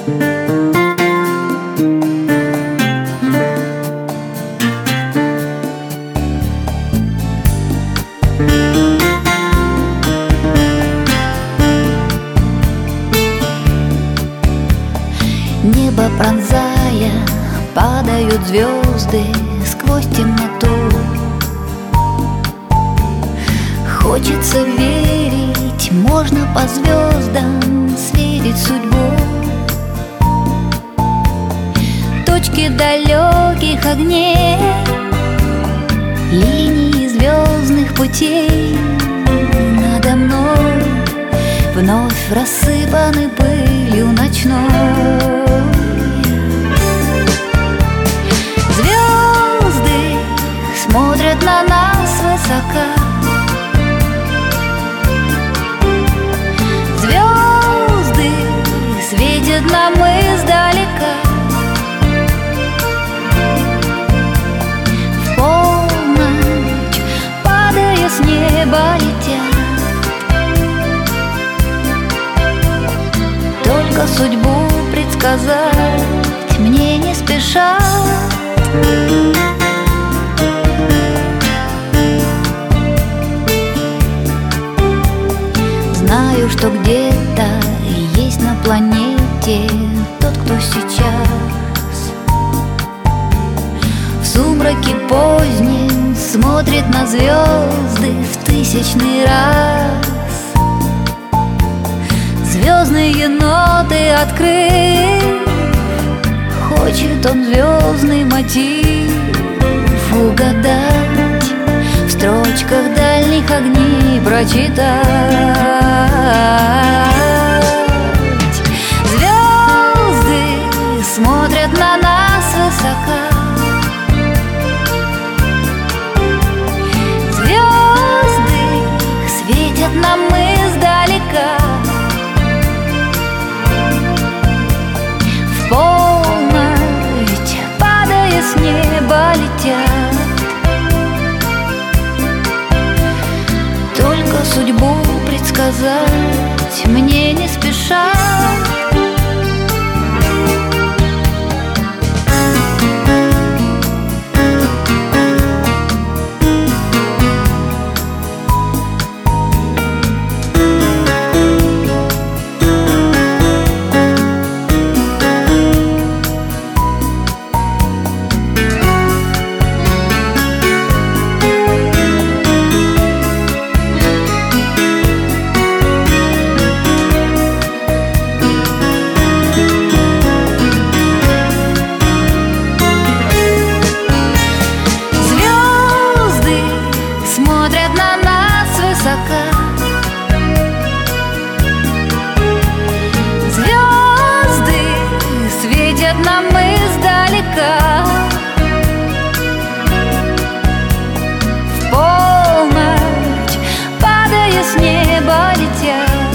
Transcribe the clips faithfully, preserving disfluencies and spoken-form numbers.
Небо пронзая, падают звезды сквозь темноту. Хочется верить, можно по звездам сверить судьбу. Точки далеких огней, линии звездных путей надо мной вновь рассыпаны пылью ночной. Звезды смотрят на нас свысока, звезды светят нам издалека. В полночь, падая с неба, летят. Только судьбу предсказать мне не спешат. Знаю, что где-то есть на планете тот, кто сейчас в сумраке позднем смотрит на звезды в тысячный раз. Звездные ноты открыв, хочет он звездный мотив угадать, в строчках дальних огней прочитать. Звезды смотрят на нас высока, звезды светят нам издалека. В полночь, падая с неба, летят. Только судьбу предсказать мне не спешат. Смотрят на нас высока, звезды светят нам издалека. В полночь, падая с неба, летят.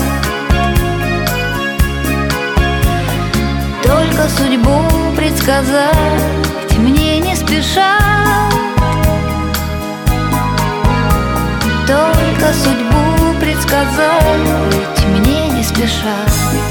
Только судьбу предсказать мне не спешат. Только судьбу предсказать мне не спешат.